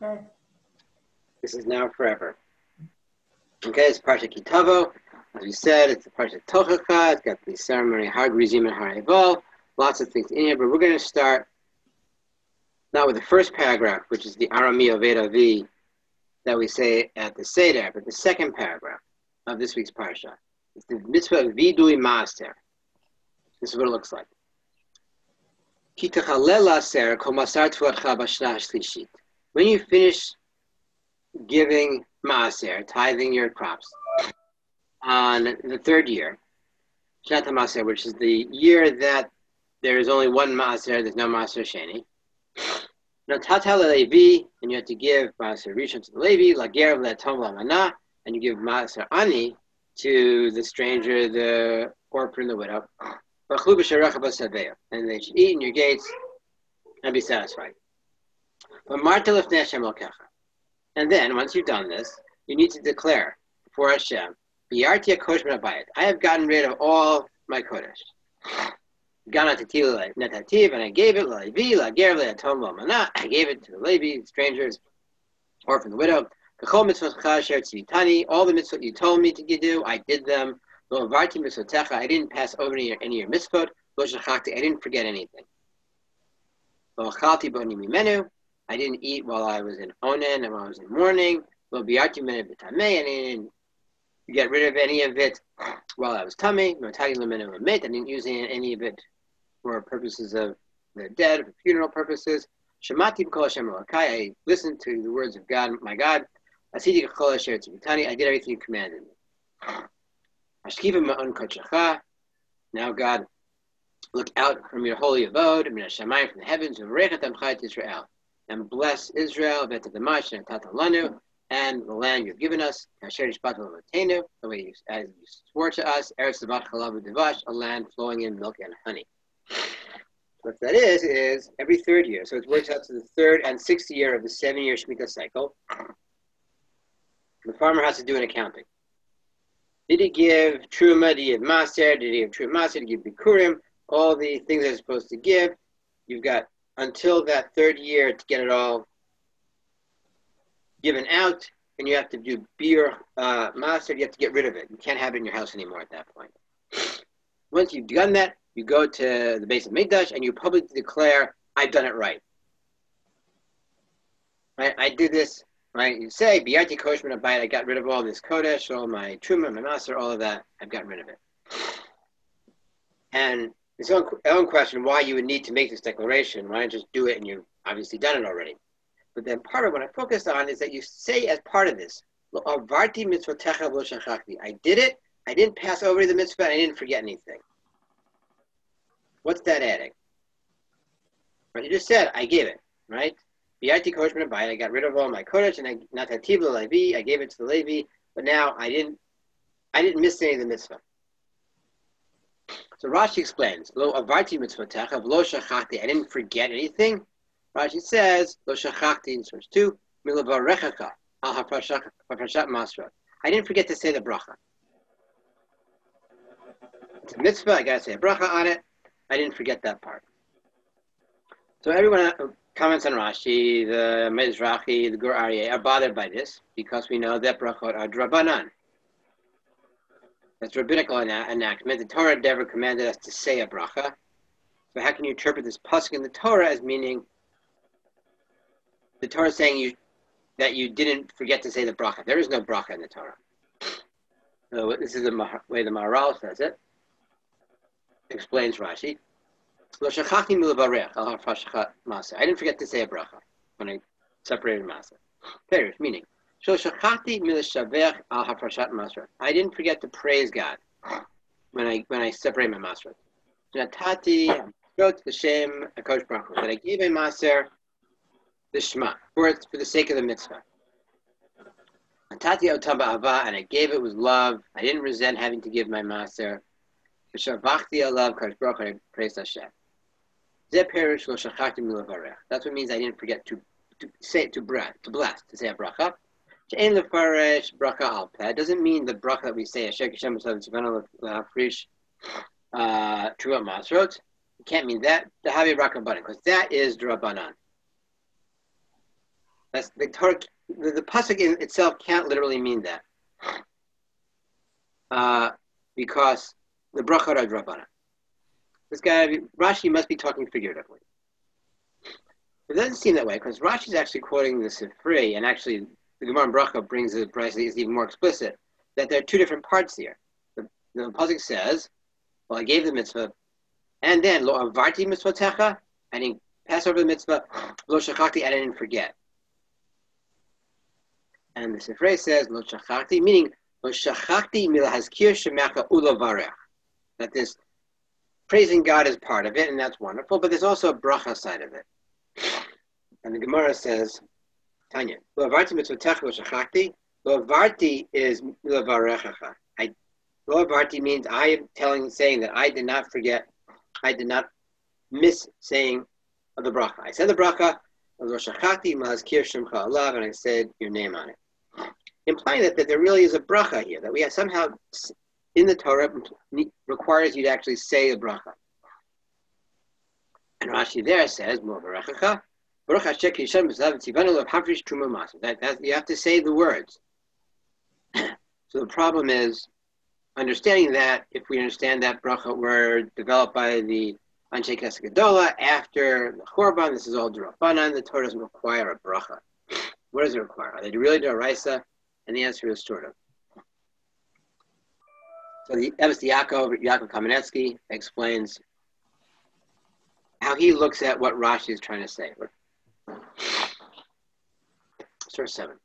Okay. This is now forever. Okay, it's Parsha Kitavo. As we said, it's the Parsha Tochacha. It's got the ceremony Har Grizim and Har Eval. Lots of things in here, but we're going to start not with the first paragraph, which is the Arami Oved Avi that we say at the Seder, but the second paragraph of this week's Parsha. It's the mitzvah of Vidui Maaser. This is what it looks like. When you finish giving Maaser, tithing your crops, on the third year, Shnat HaMaaser, which is the year that there is only one Maaser, there's no Maaser Sheni. Now, Tata Levi, and you have to give Maaser Rishon to the Levi, Lager Le'atom La'mana, and you give Maaser Ani to the stranger, the orphan, the widow. And they should eat in your gates and be satisfied. And then, once you've done this, you need to declare before Hashem, I have gotten rid of all my kodesh. And I gave it, I gave it to the Levi, strangers, orphan, the widow. All the mitzvot you told me to do, I did them. I didn't pass over any of your mitzvot. I didn't forget anything. I didn't eat while I was in onen and while I was in mourning. I didn't get rid of any of it while I was tummy. I didn't use any of it for purposes of the dead, for funeral purposes. I listened to the words of God, my God. I did everything you commanded me. Now, God, look out from your holy abode, from the heavens, and bless Israel, and the land you've given us, the way as you swore to us, a land flowing in milk and honey. What that is every third year. So it works out to the third and sixth year of the 7-year Shemitah cycle. The farmer has to do an accounting. Did he give Truma? Did he give Maaser? Did he give Truma Maaser? Did he give Bikurim? All the things they're supposed to give. You've got until that third year to get it all given out, and you have to do Bir Maaser. You have to get rid of it. You can't have it in your house anymore at that point. Once you've done that, you go to the base of Mikdash and you publicly declare, I've done it right. Right? I did this. Right? You say, Biyati Koshman Abayit, I got rid of all this Kodesh, all my Truma, my Maaser, all of that. I've gotten rid of it. And it's own question why you would need to make this declaration. Why not just do it and you've obviously done it already? But then part of what I focused on is that you say as part of this, I did it, I didn't pass over the mitzvah, I didn't forget anything. What's that adding? Right, you just said, I gave it, right? I got rid of all my kodesh, and I gave it to the Levi, but now I didn't miss any of the mitzvah. So Rashi explains, I didn't forget anything. Rashi says, Lo shachachti in source 2, milavarechacha al hafrashat masra. I didn't forget to say the bracha. It's a mitzvah, I got to say a bracha on it. I didn't forget that part. So everyone comments on Rashi, the Mizrahi, the Gur Aryeh are bothered by this because we know that brachot are drabanan. That's rabbinical enactment. The Torah never commanded us to say a bracha. So how can you interpret this pasuk in the Torah as meaning the Torah saying that you didn't forget to say the bracha? There is no bracha in the Torah. So this is the way the Maharal says it. Explains Rashi. I didn't forget to say a bracha when I separated Maaser. Period. Meaning, I didn't forget to praise God when I separated my Maaser. That I gave a Maaser the Shema for the sake of the mitzvah. And I gave it with love. I didn't resent having to give my Maaser. That's what means I didn't forget to say to bless, to say a bracha. It doesn't mean the bracha that we say, it can't mean that, because that is drabanan. That's the Torah. The pasuk in itself can't literally mean that, because the bracha are drabana. This guy Rashi must be talking figuratively. It doesn't seem that way because Rashi is actually quoting the Sifri, and actually the Gemara in Bracha brings the price is even more explicit that there are two different parts here. The pasuk says, "Well, I gave the mitzvah, and then lo avarti mitzvotecha, I didn't pass over the mitzvah. Lo shachakti, I didn't forget." And the Sifrei says lo shachakti, meaning lo shachakti milahazkir shemecha ulavarech. That this praising God is part of it, and that's wonderful. But there's also a bracha side of it. And the Gemara says, Tanya, lo avarti mitzvotecha lo shachakti. Lo avarti is milavarechacha. Lo avarti means I am saying that I did not forget, I did not miss saying of the bracha. I said the bracha, lo shachakti milahazkir shemcha alav, and I said your name on it. Implying that there really is a bracha here, that we have somehow in the Torah requires you to actually say the bracha. And Rashi there says, that you have to say the words. So the problem is understanding that if we understand that bracha were developed by the Anshe Knesset Gedola after the Chorban, this is all D'Rabbanan, the Torah doesn't require a bracha. What does it require? Are they really d'oraisa? And the answer is sort of. So the Eves Yaakov Kamenetsky explains how he looks at what Rashi is trying to say. Source 7.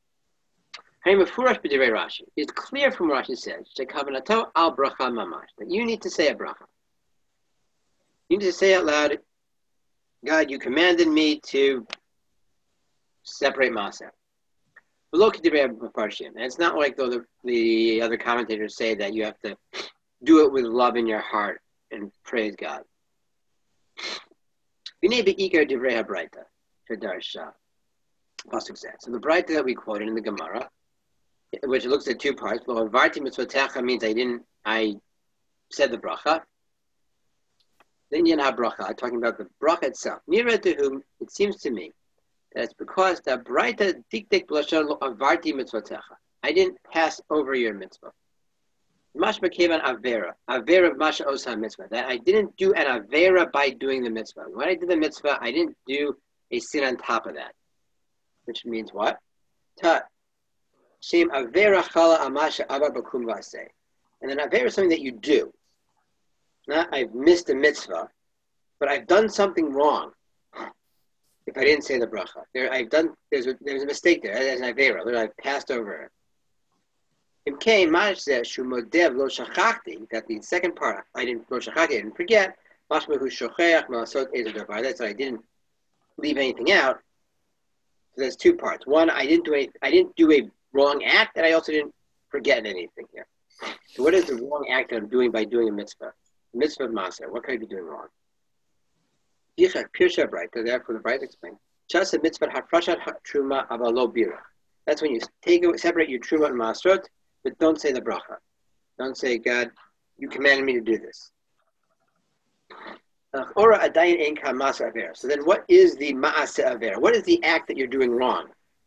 It's clear from what Rashi says that you need to say a bracha. You need to say out loud, God, you commanded me to separate Maaseh. And it's not like though the other commentators say that you have to do it with love in your heart and praise God. So the Braita that we quoted in the Gemara, which looks at two parts, means I said the bracha. The Indian ha-bracha, I'm talking about the bracha itself. Mira to whom it seems to me that it's because the Braita diktek b'lashon lo avarti mitzvotecha. I didn't pass over your mitzvah. Mashma came on avera masha osa mitzvah. That I didn't do an avera by doing the mitzvah. When I did the mitzvah, I didn't do a sin on top of that. Which means what? Ta shem avera chala amasha abba bakum v'aseh. And then avera is something that you do. Not I've missed a mitzvah, but I've done something wrong. If I didn't say the bracha, there's a mistake there. There's an avera. I've passed over it. That the second part, I didn't forget. That's why I didn't leave anything out. So there's two parts. One, I didn't do a wrong act, and I also didn't forget anything here. So what is the wrong act that I'm doing by doing a mitzvah? The mitzvah of Maaseh. What can I be doing wrong? Therefore, the Braita explains. That's when you separate your truma and masrot, but don't say the bracha. Don't say, God, you commanded me to do this. So then what is the ma'aseh avera? What is the act that you're doing wrong?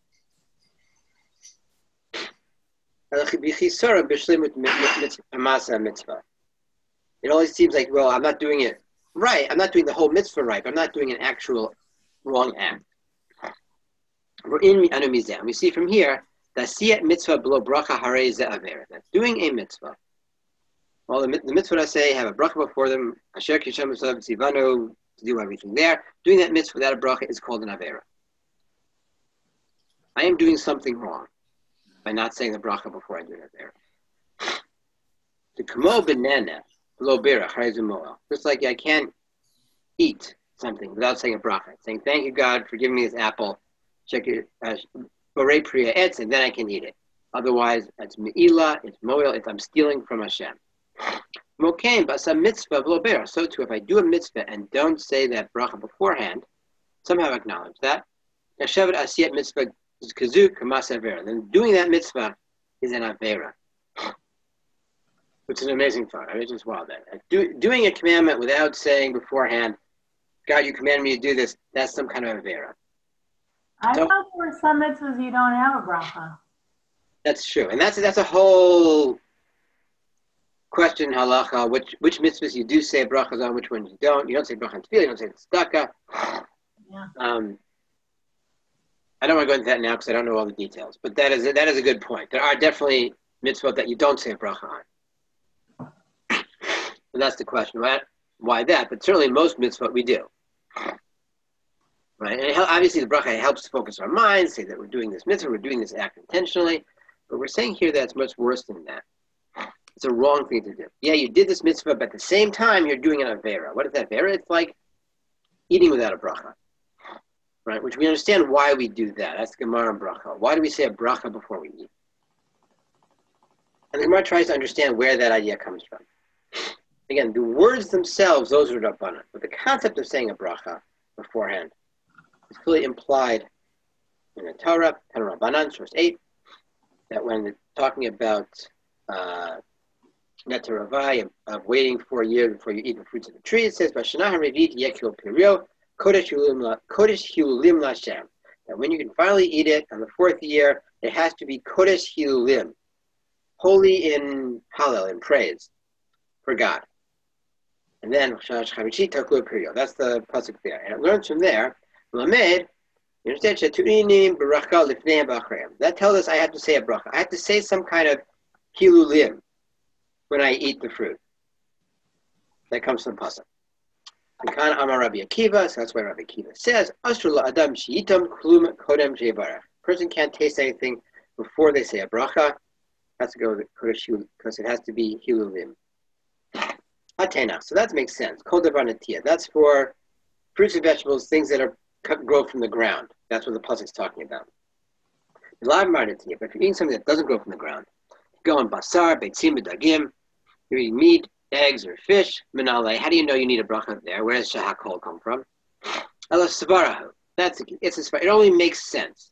It always seems like, well, I'm not doing it right. I'm not doing the whole mitzvah right, but I'm not doing an actual wrong act. We're in Anumizeh. We see from here that siyat mitzvah below bracha harei ze avera. That's doing a mitzvah. Well, the mitzvah I say have a bracha before them. Asher kishem tzivanu, to do everything there. Doing that mitzvah without a bracha is called an avera. I am doing something wrong by not saying the bracha before I do an avera. The kamo benena below bira harei ze moel. Just like I can't eat something without saying a bracha, saying thank you God for giving me this apple. Check it as borei priya etz, and then I can eat it. Otherwise, it's me'ilah, it's moel, I'm stealing from Hashem. Mokein b'asa mitzvah v'lo bera. So too, if I do a mitzvah and don't say that bracha beforehand, somehow acknowledge that. Yashavet asiyat mitzvah kazu kamas avera. Then doing that mitzvah is an avera, which is an amazing thought. I just wow that doing a commandment without saying beforehand, God, you commanded me to do this. That's some kind of avera. I So thought there were some mitzvahs you don't have a bracha. that's true. And that's a whole question, halacha, which mitzvahs you do say brachas on, which ones you don't. You don't say bracha on tefillah, you don't say tzedakah. Yeah. I don't want to go into that now because I don't know all the details, but that is a good point. There are definitely mitzvot that you don't say bracha on. And that's the question. Why that? But certainly most mitzvot we do. Right? And obviously the bracha helps to focus our minds, say that we're doing this mitzvah, we're doing this act intentionally, but we're saying here that it's much worse than that. It's a wrong thing to do. Yeah, you did this mitzvah, but at the same time you're doing an avera. What is that avera? It's like eating without a bracha. Right? Which we understand why we do that. That's the Gemara and bracha. Why do we say a bracha before we eat? And the Gemara tries to understand where that idea comes from. Again, the words themselves, those are Rabbanan. But the concept of saying a bracha beforehand is clearly implied in the Torah, Tanur Rabbanan, source 8, that when talking about Netaravai, of waiting for a year before you eat the fruits of the tree, it says, Bashana HaRevit Yekil Pirio, Kodesh Hilulim Lashem. That when you can finally eat it on the fourth year, it has to be Kodesh Hilulim, holy in Hallel, in praise for God. And then that's the pasuk there. And it learns from there, Lamed, you understand, that tells us I have to say a bracha. I have to say some kind of hilulim when I eat the fruit. That comes from pasuk. And Kan Amar Rabbi Akiva, so that's why Rabbi Akiva says, Adam Shiitam Klum Kodem Shevarach. Person can't taste anything before they say a bracha. Has to go because it has to be hilulim. Atena. So that makes sense. Kol davar natia. That's for fruits and vegetables, things that grow from the ground. That's what the pasuk is talking about. Live natia. But if you're eating something that doesn't grow from the ground, go on basar, beitzim, dagim. You're eating meat, eggs, or fish. Minale. How do you know you need a bracha there? Where does shahakol come from? Ela svarahu. It only makes sense.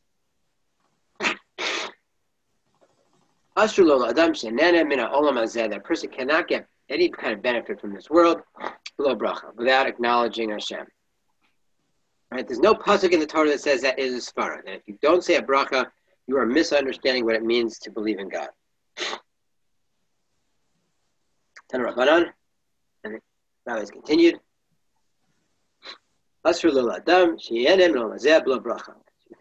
That person cannot get any kind of benefit from this world below bracha without acknowledging Hashem. Right? There's no pasuk in the Torah that says that is a svara. That if you don't say a bracha, you are misunderstanding what it means to believe in God. Tanur Rabbanan, and now it's continued. Asur lo adam sheyenem lo mazeh below bracha.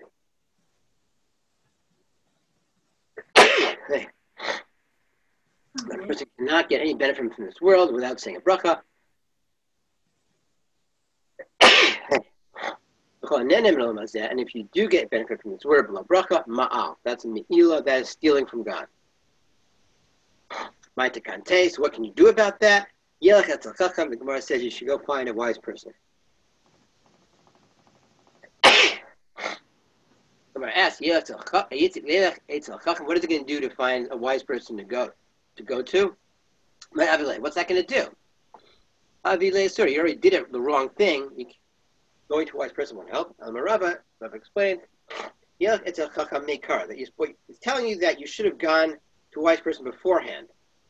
That person cannot get any benefit from this world without saying a bracha. And if you do get benefit from this word, below bracha, ma'al. That's a me'ila, that is stealing from God. Ma'atakante, so what can you do about that? Yelach etzel chacham, the Gemara says you should go find a wise person. The Gemara asks, Yelach etzel chacham, what is it going to do to find a wise person to go to? What's that going to do? Avilei, sorry, you already did it the wrong thing. Going to a wise person won't help. Rava explained, it's a chacham meikar, that he's telling you that you should have gone to a wise person beforehand.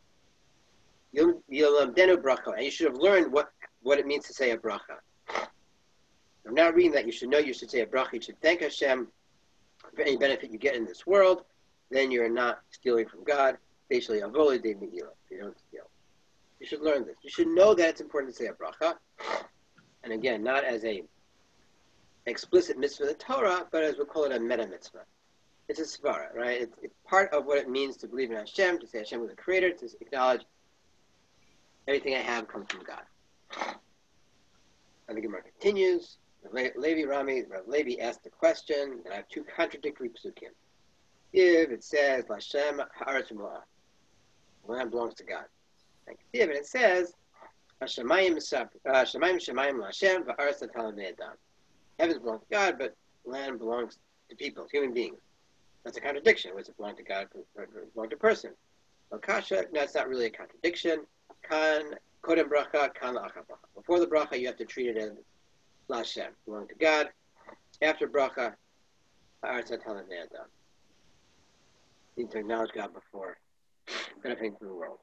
Yilmdenu bracha, and you should have learned what it means to say a bracha. I'm now reading that you should say a bracha. You should thank Hashem for any benefit you get in this world. Then you're not stealing from God. Basically, avoli de me'ila. You don't steal. You should learn this. You should know that it's important to say a bracha. And again, not as a explicit mitzvah of the Torah, but as we'll call it a meta mitzvah. It's a svara, right? It's part of what it means to believe in Hashem, to say Hashem was the creator, to acknowledge everything I have comes from God. And the Gemara continues. Levi asked the question, and I have two contradictory psukim. If it says, Lashem ha'aretz u'ma'ah, the land belongs to God. And it says, Hashemayim Lashem va'aretz l'talam ve'adam. Heavens belong to God, but land belongs to people, human beings. That's a contradiction. Does it belong to God or belong to a person? Well, kasha, no, it's not really a contradiction. Kan kodem bracha, kan la'achar bracha. Before the bracha, you have to treat it as Lashem, belong to God. After bracha, ha'aretz l'talam ve'adam. You need to acknowledge God before benefiting from the world.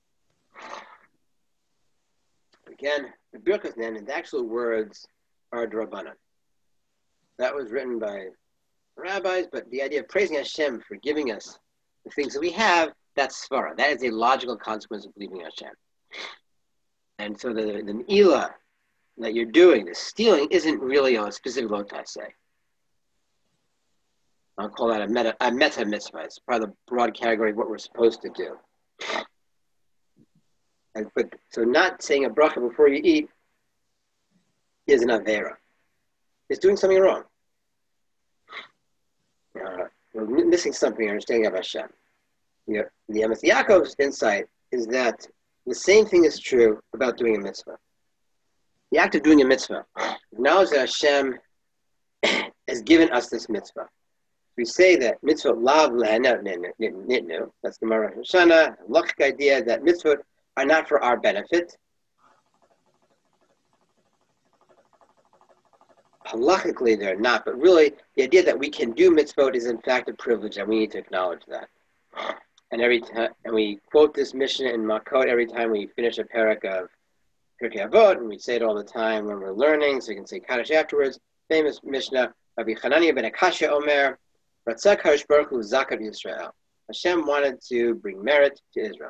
Again, the Birkas Nen, and the actual words are Drabanan. That was written by rabbis, but the idea of praising Hashem for giving us the things that we have, that's svara. That is a logical consequence of believing Hashem. And so the Ne'ilah that you're doing, the stealing, isn't really a specific say. I'll call that a meta mitzvah. It's part of the broad category of what we're supposed to do. So not saying a bracha before you eat is an avera. It's doing something wrong. We're missing something in understanding of Hashem. The Emes Yaakov's insight is that the same thing is true about doing a mitzvah. The act of doing a mitzvah acknowledge that Hashem has given us this mitzvah. We say that mitzvah lav nitnu, that's the Gemara Hoshana, halachic idea that mitzvot are not for our benefit. Halachically, they're not, but really, the idea that we can do mitzvot is in fact a privilege, and we need to acknowledge that. And every time, and we quote this Mishnah in Makot every time we finish a parak of Pirkei Avot, and we say it all the time when we're learning, so you can say Kaddish afterwards. Famous Mishnah, Rabbi Hanania ben Akashya Omer, Ratzak Hakadosh Baruch Hu Zakat Yisrael. Hashem wanted to bring merit to Israel.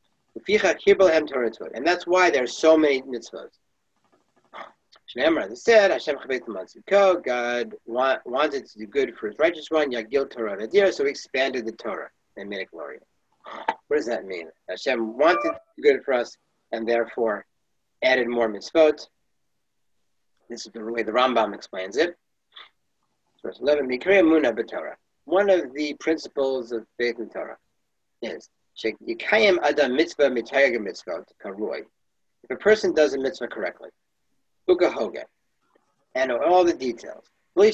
And that's why there are so many mitzvot. Shneimar, as I said, Hashem Chavei T'Matziko, God wanted to do good for his righteous one, Yagil Torah Nadir, so he expanded the Torah and made it glorious. What does that mean? Hashem wanted to do good for us, and therefore added more mitzvot. This is the way the Rambam explains it. Verse 11, Mikra Emunah b'Torah. One of the principles of faith in Torah is Yikayim Adam Mitzvah Mitayag Mitzvot Karui. If a person does a mitzvah correctly, Ukahoga, and all the details,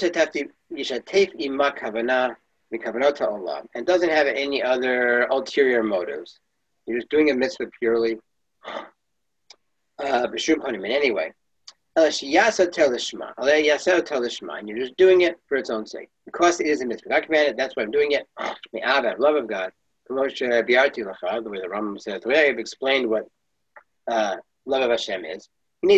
and doesn't have any other ulterior motives. You're just doing a mitzvah purely, in any way. And you're just doing it for its own sake. Because it is a mitzvah. God commanded, that's why I'm doing it. Love of God. The way the Rambam says, the way I've explained what love of Hashem is. Then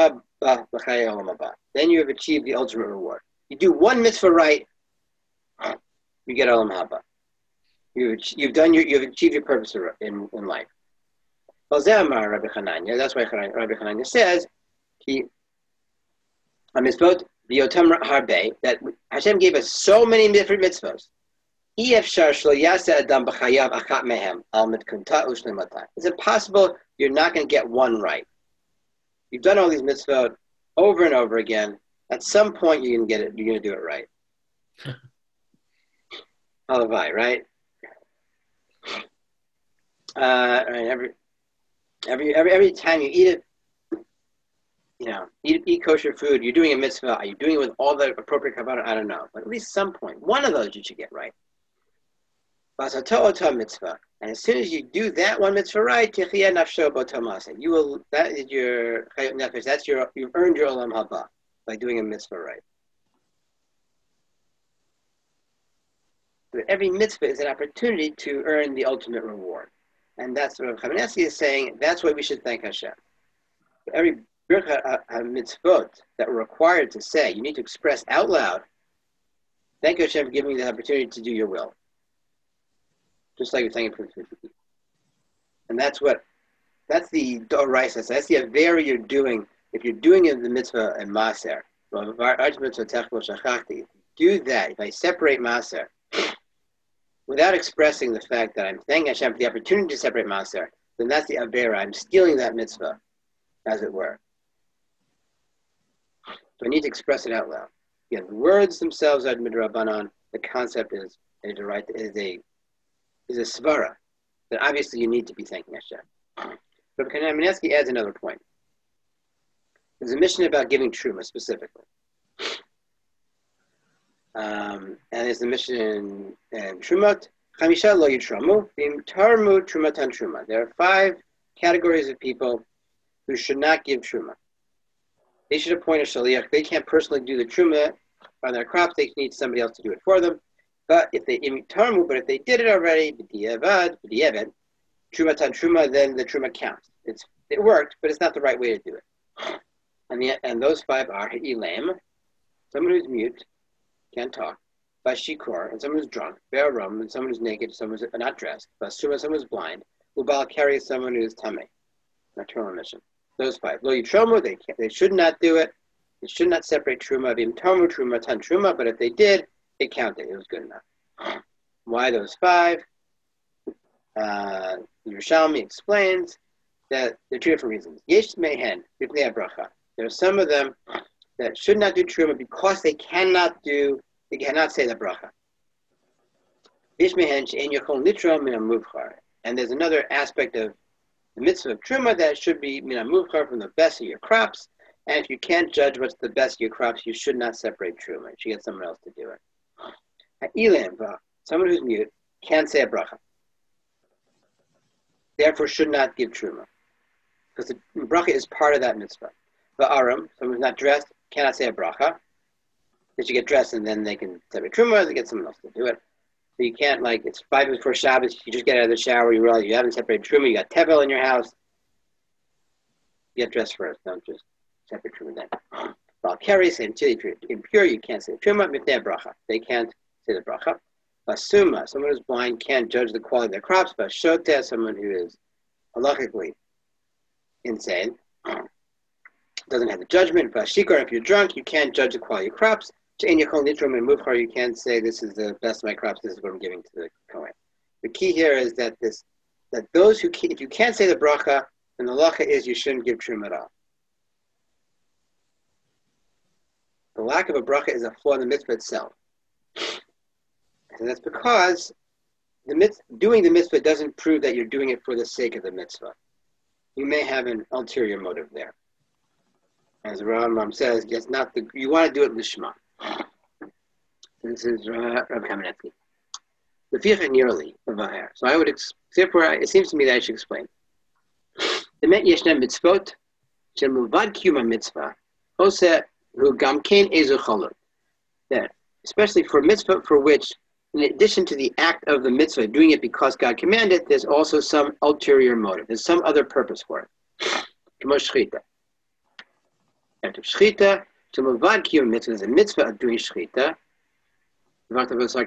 you have achieved the ultimate reward. You do one mitzvah right, you get olam haba. You've achieved your purpose in life. That's why Rabbi Hanania says that Hashem gave us so many different mitzvahs. It's impossible you're not going to get one right. You've done all these mitzvot over and over again. At some point, you're going to get it. You're going to do it right. Halavai, right? Every time you eat it, eat kosher food. You're doing a mitzvah. Are you doing it with all the appropriate kavanah? I don't know, but at least some point, one of those you should get right. Mitzvah. And as soon as you do that one mitzvah right, you will. That is your nefesh. That's you've earned your olam haba by doing a mitzvah right. But every mitzvah is an opportunity to earn the ultimate reward, and that's what Chaminesi is saying. That's why we should thank Hashem. Every mitzvot that we're required to say, you need to express out loud. Thank you, Hashem, for giving me the opportunity to do your will. Just like you're thanking for food. And that's the doraisa. That's the avera you're doing. If you're doing it in the mitzvah and maser, do that. If I separate maser without expressing the fact that I'm thanking Hashem for the opportunity to separate maser, then that's the avera. I'm stealing that mitzvah, as it were. So I need to express it out loud. Again, the words themselves are midrabanan. The concept is a svara, that obviously you need to be thanking Hashem. But Kamenetsky adds another point. There's a mission about giving truma specifically. And there's the mission in Trumot. Chamisha lo yitramu, bim tarmu trumatan truma. There are 5 categories of people who should not give truma. They should appoint a shaliach. They can't personally do the truma on their crops. They need somebody else to do it for them. But if they did it already, b'diavad, trumatan truma, then the truma counts. It worked, but it's not the right way to do it. And those 5 are ilam, someone who's mute, can't talk, Bashikor, and someone who's drunk, Be'arum, and someone who's naked, someone who's not dressed, Basuma, someone who's blind, Ubal carries someone who is Tame, nocturnal emission. Those five. Lo Yitromu, they should not do it. They should not separate Truma, Bim Tomu, Truma, Tan Truma, but if they did, it counted. It was good enough. Why those five? Yerushalmi explains that there are two different reasons. Yesh Mehen, Bipnei Bracha. There are some of them that should not do Truma because they cannot say the bracha. And there's another aspect of the mitzvah of Truma that should be mina muvchar, from the best of your crops. And if you can't judge what's the best of your crops, you should not separate Truma. You should get someone else to do it. Someone who's mute can't say a bracha. Therefore should not give Truma, because the bracha is part of that mitzvah. Aram, someone who's not dressed, cannot say a bracha. They should get dressed and then they can separate Truma, they get someone else to do it. So you can't, like, it's 5 minutes before Shabbos, you just get out of the shower, you realize you haven't separated Truma, you got Tevel in your house. Get dressed first, don't just separate Truma then. While carry, say until you're impure, you can't say Truma, Mifnei bracha. They can't say the bracha. Basuma, someone who's blind can't judge the quality of their crops. Bashota, someone who is halachically insane, doesn't have the judgment. Bashikar, if you're drunk, you can't judge the quality of crops. You can't say this is the best of my crops, this is what I'm giving to the Kohen. The key here is that those who if you can't say the bracha, then the halacha is you shouldn't give truma at all. The lack of a bracha is a flaw in the mitzvah itself. And that's because doing the mitzvah doesn't prove that you're doing it for the sake of the mitzvah. You may have an ulterior motive there. As Rambam says, you want to do it lishma. This is Rabbi Kamenetsky. The fiach nearly over. So I would, therefore, it seems to me that I should explain. The met yeshnem mitzvot shel muvad kiyum mitzvah ose hu gam kein ezu cholot. That especially for mitzvah for which, in addition to the act of the mitzvah, doing it because God commanded, there's also some ulterior motive. There's some other purpose for it. K'mo shchita. Act of shchita, to muvad kiyum mitzvah is a mitzvah of doing shchita. You're also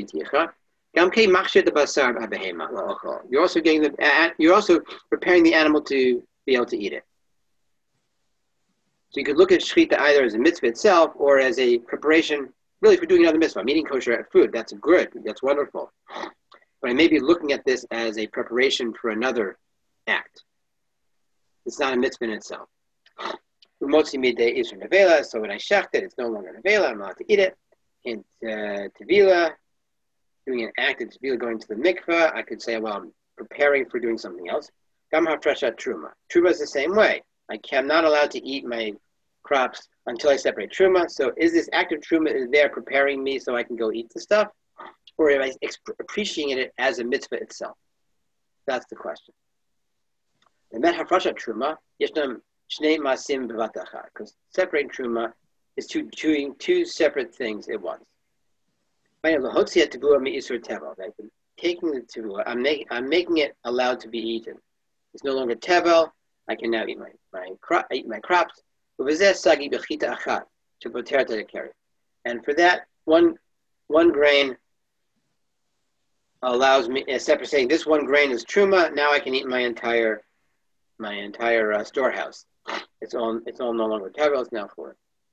you're also preparing the animal to be able to eat it. So you could look at shechita either as a mitzvah itself or as a preparation, really, for doing another mitzvah. I'm eating kosher food. That's good. That's wonderful. But I may be looking at this as a preparation for another act. It's not a mitzvah in itself. So when I shecht it, it's no longer nevela. I'm allowed to eat it. In Tevila, doing an act of Tevila, going to the mikveh, I could say, well, I'm preparing for doing something else. Gam hafreshat truma. Truma is the same way. I'm not allowed to eat my crops until I separate truma. So is this act of truma is there preparing me so I can go eat the stuff? Or am I appreciating it as a mitzvah itself? That's the question. The met hafreshat truma, yeshnam shnei masim b'vat achar, because separating truma is doing two separate things at once. I'm taking the tevua, I'm making it allowed to be eaten. It's no longer tevel. I can now eat my crops. And for that, one grain allows me, except for saying this one grain is truma, now I can eat my entire storehouse. It's all no longer tevel. It's now for it.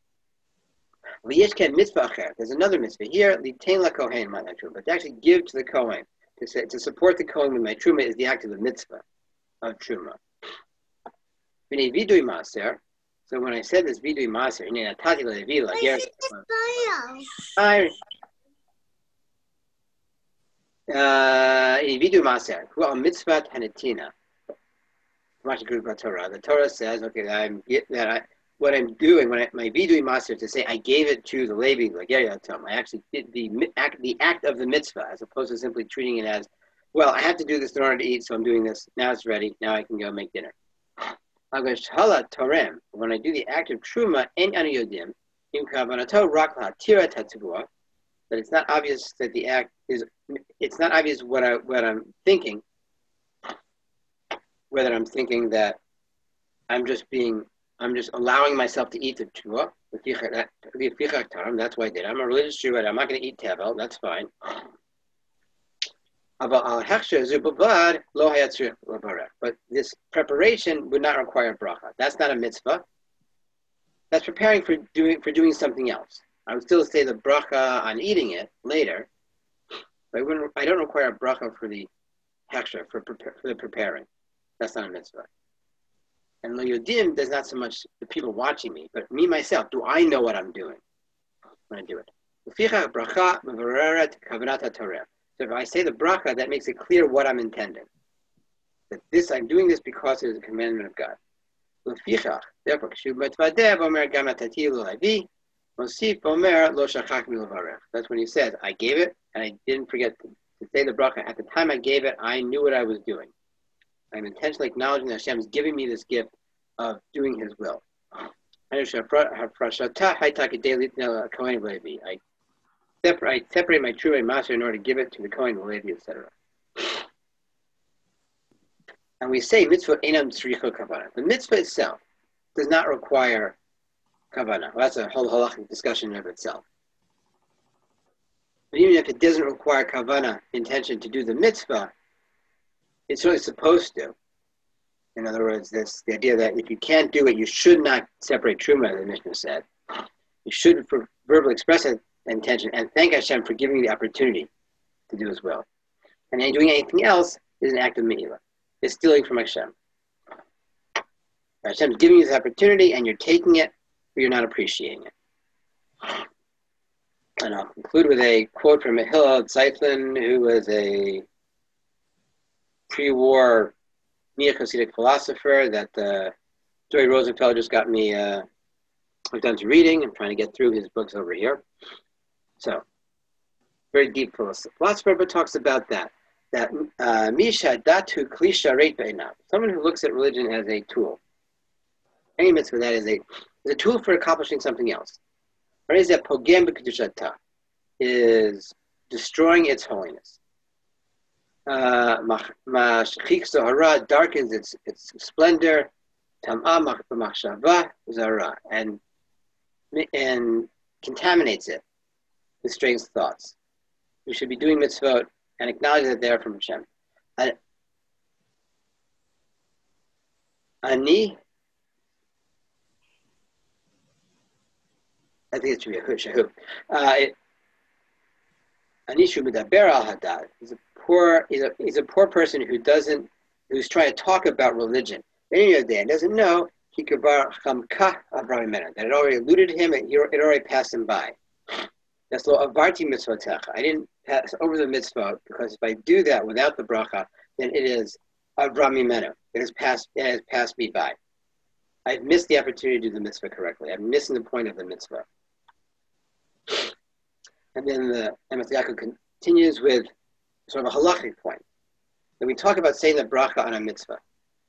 There's another mitzvah here, but to actually give to the Kohen, to support the Kohen with my truma is the act of the mitzvah of truma. So when I said this vidui maser, vidui maser, who are mitzvah hanatina. The Torah says, okay, what I'm doing when my vidui maser to say I gave it to the Levi L'Geriatom. I actually did the act of the mitzvah, as opposed to simply treating it as, well, I have to do this in order to eat, so I'm doing this. Now it's ready. Now I can go make dinner. When I do the act of truma, that it's not obvious that the act is. It's not obvious what I'm thinking. Whether I'm thinking that I'm just being I'm just allowing myself to eat the chua. That's what I did. I'm a religious Jew, but I'm not going to eat tevel. That's fine. But this preparation would not require bracha. That's not a mitzvah. That's preparing for doing something else. I would still say the bracha on eating it later, but I don't require a bracha for the hechsher, for the preparing. That's not a mitzvah. And lo yodim does not so much the people watching me, but me myself. Do I know what I'm doing when I do it? So if I say the bracha, that makes it clear what I'm intending. That I'm doing this because it is a commandment of God. Therefore, that's when he says, I gave it, and I didn't forget to say the bracha. At the time I gave it, I knew what I was doing. I'm intentionally acknowledging that Hashem is giving me this gift of doing His will. I separate my true and master in order to give it to the Kohen, the Levi, etc. And we say mitzvah einam tzricho kavana. The mitzvah itself does not require kavana. Well, that's a whole halachic discussion in of itself. But even if it doesn't require kavana, intention to do the mitzvah, it's really supposed to. In other words, the idea that if you can't do it, you should not separate truma, the Mishnah said. You should verbally express that intention and thank Hashem for giving you the opportunity to do His will. And then doing anything else is an act of me'ilah. It's stealing from Hashem. Hashem's giving you this opportunity and you're taking it, but you're not appreciating it. And I'll conclude with a quote from Hillel Zeitlin, who was a pre-war neo-Hasidic philosopher that Joey Rosenfeld just got me hooked onto reading. I'm trying to get through his books over here. So, very deep philosopher, but talks about that Misha Datu Klisha Reit Be'inav, someone who looks at religion as a tool. Any mitzvah that is a tool for accomplishing something else. Or is that Pogem B'Kedushata, is destroying its holiness. Mashchik Zohara darkens its splendor. Tam'ah Machshava Zara, and contaminates it with strange thoughts. We should be doing mitzvot and acknowledge that they are from Hashem. Ani, I think it should be a shahu. Anishu medaber al hadad. He's a poor person who's trying to talk about religion. Any other day, and doesn't know that it already eluded him and it already passed him by. That's lo avarti mitzvotecha. I didn't pass over the mitzvah because if I do that without the bracha, then it is avrami menu. It has passed me by. I've missed the opportunity to do the mitzvah correctly. I'm missing the point of the mitzvah. And then the Emes Yaakov continues with sort of a halachic point. When we talk about saying the bracha on a mitzvah,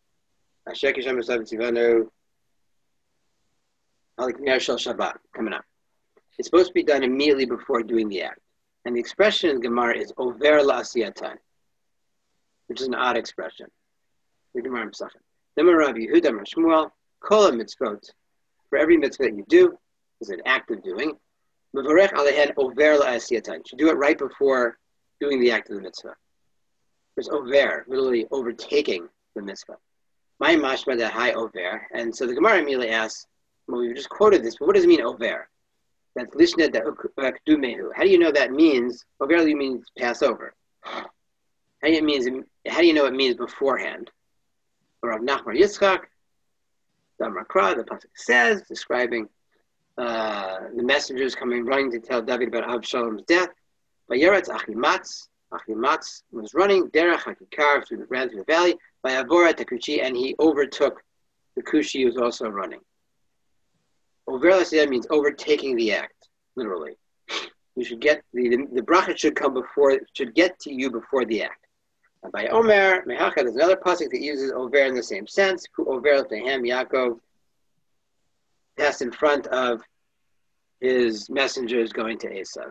coming up. It's supposed to be done immediately before doing the act. And the expression in Gemara is over la'asiyatan, which is an odd expression. The Gemara Pesachim. Rabbi Yehuda Mar Shmuel, kol mitzvot. For every mitzvah that you do is an act of doing. Mevarech alehen over la'asiyatan. You should do it right before doing the act of the mitzvah. There's over, literally overtaking the mitzvah. My mashma that high over. And so the Gemara immediately asks, well, we just quoted this, but what does it mean over? That's lishna da'ukdumehu. How do you know that means, over means Passover? How do you know it means beforehand? Or Rav Nachman Yitzchak, the Makra, the pasuk says, describing the messengers running to tell David about Avshalom's death. Vayeretz Achimatz. Achimatz was running, derech hakikar, ran through the valley, by Avora Takuchi, and he overtook the Kushi who was also running. Over means overtaking the act, literally. You should get the bracha should get to you before the act. And by Omer Mehacha, there's another pasuk that uses over in the same sense. Over Lehem Yaakov passed in front of his messengers going to Esav.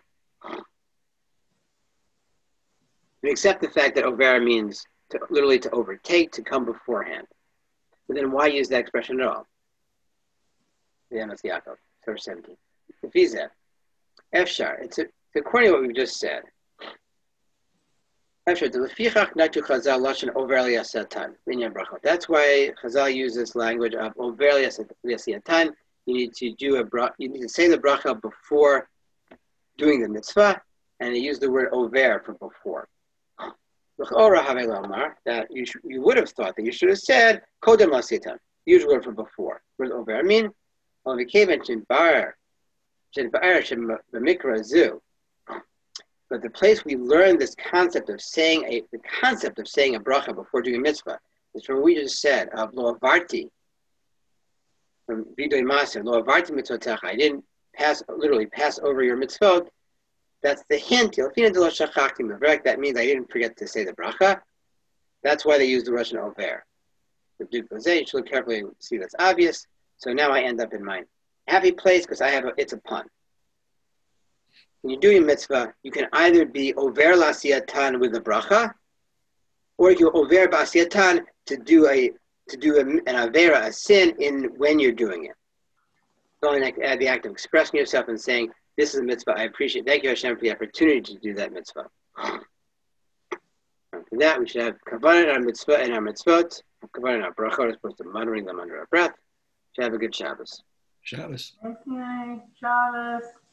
We accept the fact that over means literally to overtake, to come beforehand. But then why use that expression at all? V'yemes Yaakov, verse 17. V'zeh, Efshar, it's according to what we've just said. That's why Chazal uses this language of over liasiyatan. You need to say the bracha before doing the mitzvah, and they use the word over for before. That you would have thought that you should have said kodem lasitan. Use the word for before. What does over mean? Well, but the place we learn this concept of saying a bracha before doing a mitzvah is from what we just said of lo avarti, from Vidoy Maser, lo avarti mitzvotecha. I didn't pass over your mitzvot. That's the hint. That means I didn't forget to say the bracha. That's why they use the Russian over. The Duke you should look carefully and see that's obvious. So now I end up in my happy place because it's a pun. When you're doing a mitzvah, you can either be over lasiyatan with the bracha, or you can over basiyatan to do an avera, a sin, when you're doing it. Going like add the act of expressing yourself and saying, "This is a mitzvah. I appreciate. Thank you, Hashem, for the opportunity to do that mitzvah." And for that, we should have kavanah in our mitzvah and our mitzvot, kavanah in our brachot, as opposed to muttering them under our breath. Should have a good Shabbos. Shabbos. Thank you. Shabbos.